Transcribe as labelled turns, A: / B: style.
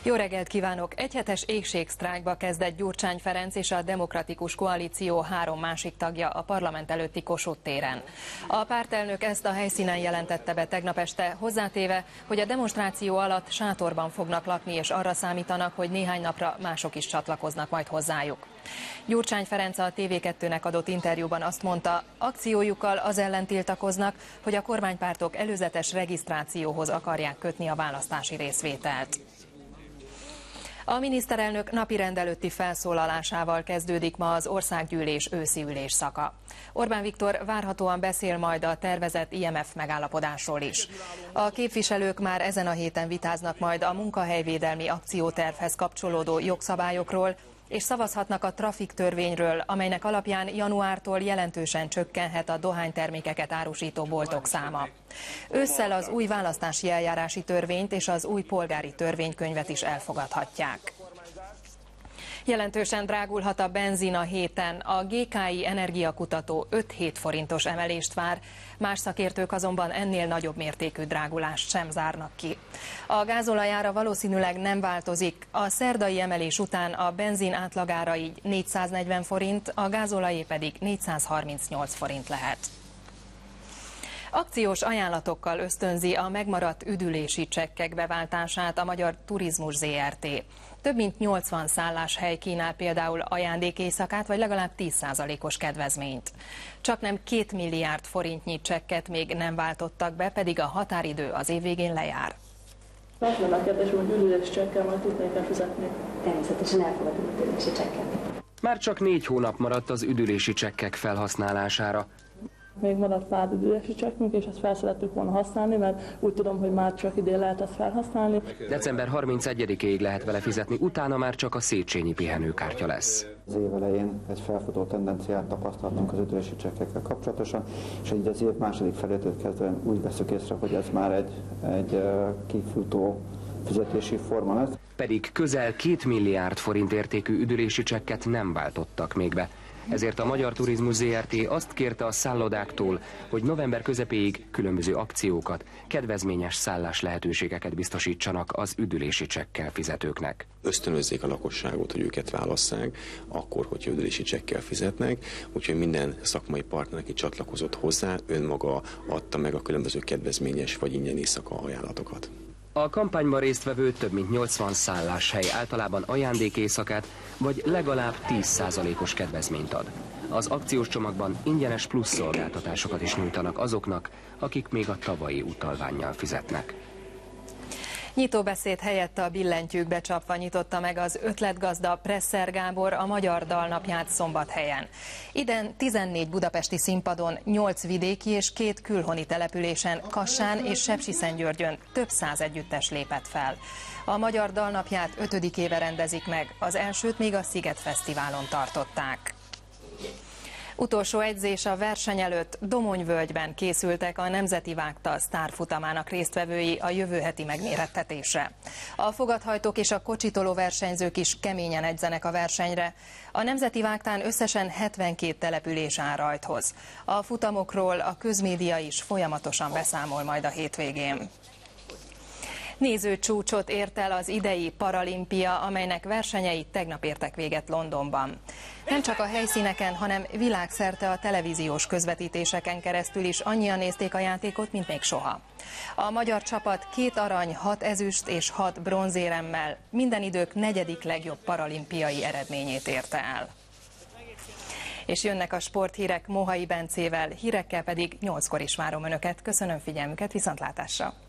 A: Jó reggelt kívánok! Egyhetes éhségsztrájkba kezdett Gyurcsány Ferenc és a Demokratikus Koalíció 3 másik tagja a parlament előtti Kossuth téren. A pártelnök ezt a helyszínen jelentette be tegnap este, hozzátéve, hogy a demonstráció alatt sátorban fognak lakni, és arra számítanak, hogy néhány napra mások is csatlakoznak majd hozzájuk. Gyurcsány Ferenc a TV2-nek adott interjúban azt mondta, akciójukkal az ellen tiltakoznak, hogy a kormánypártok előzetes regisztrációhoz akarják kötni a választási részvételt. A miniszterelnök napirend előtti felszólalásával kezdődik ma az országgyűlés őszi ülésszaka. Orbán Viktor várhatóan beszél majd a tervezett IMF megállapodásról is. A képviselők már ezen a héten vitáznak majd a munkahelyvédelmi akciótervhez kapcsolódó jogszabályokról, és szavazhatnak a trafiktörvényről, amelynek alapján januártól jelentősen csökkenhet a dohánytermékeket árusító boltok száma. Ősszel az új választási eljárási törvényt és az új polgári törvénykönyvet is elfogadhatják. Jelentősen drágulhat a benzin a héten. A GKI energiakutató 5-7 forintos emelést vár, más szakértők azonban ennél nagyobb mértékű drágulást sem zárnak ki. A gázolajára valószínűleg nem változik. A szerdai emelés után a benzin átlagára így 440 forint, a gázolajé pedig 438 forint lehet. Akciós ajánlatokkal ösztönzi a megmaradt üdülési csekkek beváltását a Magyar Turizmus Zrt. Több mint 80 szálláshely kínál például ajándékéjszakát vagy legalább 10%-os kedvezményt. Csaknem 2 milliárd forintnyi csekket még nem váltottak be, pedig a határidő az év végén lejár.
B: Azt lenne a kérdésem, hogy üdülési csekkel majd tudnék-e fizetni?
C: Természetesen elfogadunk üdülési csekket.
D: Már csak 4 hónap maradt az üdülési csekkek felhasználására.
B: Még maradt pár üdülési csekkünk, és ezt fel szerettük volna használni, mert úgy tudom, hogy már csak idén lehet ezt felhasználni.
D: December 31-ig lehet vele fizetni, utána már csak a Széchenyi pihenőkártya lesz.
E: Az év elején egy felfutó tendenciát tapasztaltunk az üdülési csekkekkel kapcsolatosan, és így az év második felétől kezdve úgy veszük észre, hogy ez már egy kifutó fizetési forma lesz.
D: Pedig közel 2 milliárd forint értékű üdülési csekket nem váltottak még be. Ezért a Magyar Turizmus Zrt. Azt kérte a szállodáktól, hogy november közepéig különböző akciókat, kedvezményes szállás lehetőségeket biztosítsanak az üdülési csekkel fizetőknek.
F: Ösztönözzék a lakosságot, hogy őket válasszák, akkor, hogyha üdülési csekkel fizetnek, úgyhogy minden szakmai partner, aki csatlakozott hozzá, önmaga adta meg a különböző kedvezményes vagy ingyen éjszaka ajánlatokat.
D: A kampányban résztvevő több mint 80 szálláshely általában ajándékéjszakát vagy legalább 10%-os kedvezményt ad. Az akciós csomagban ingyenes plusz szolgáltatásokat is nyújtanak azoknak, akik még a tavalyi utalvánnyal fizetnek.
A: Nyitóbeszéd helyett a billentyűkbe csapva nyitotta meg az ötletgazda Presser Gábor a Magyar Dalnapját Szombathelyen. Idén 14 budapesti színpadon, 8 vidéki és 2 külhoni településen, Kassán és Sepsiszentgyörgyön több száz együttes lépett fel. A Magyar Dalnapját 5. éve rendezik meg, az elsőt még a Sziget Fesztiválon tartották. Utolsó edzés a verseny előtt Domonyvölgyben készültek a Nemzeti Vágta sztárfutamának résztvevői a jövő heti megmérettetésre. A fogadhajtók és a kocsitoló versenyzők is keményen edzenek a versenyre. A Nemzeti Vágtán összesen 72 település áll rajthoz. A futamokról a közmédia is folyamatosan beszámol majd a hétvégén. Nézőcsúcsot ért el az idei paralimpia, amelynek versenyei tegnap értek véget Londonban. Nem csak a helyszíneken, hanem világszerte a televíziós közvetítéseken keresztül is annyian nézték a játékot, mint még soha. A magyar csapat 2 arany, 6 ezüst és 6 bronzéremmel minden idők 4. legjobb paralimpiai eredményét érte el. És jönnek a sporthírek Mohai Bencével, hírekkel pedig 8-kor is várom Önöket. Köszönöm figyelmüket, viszontlátásra!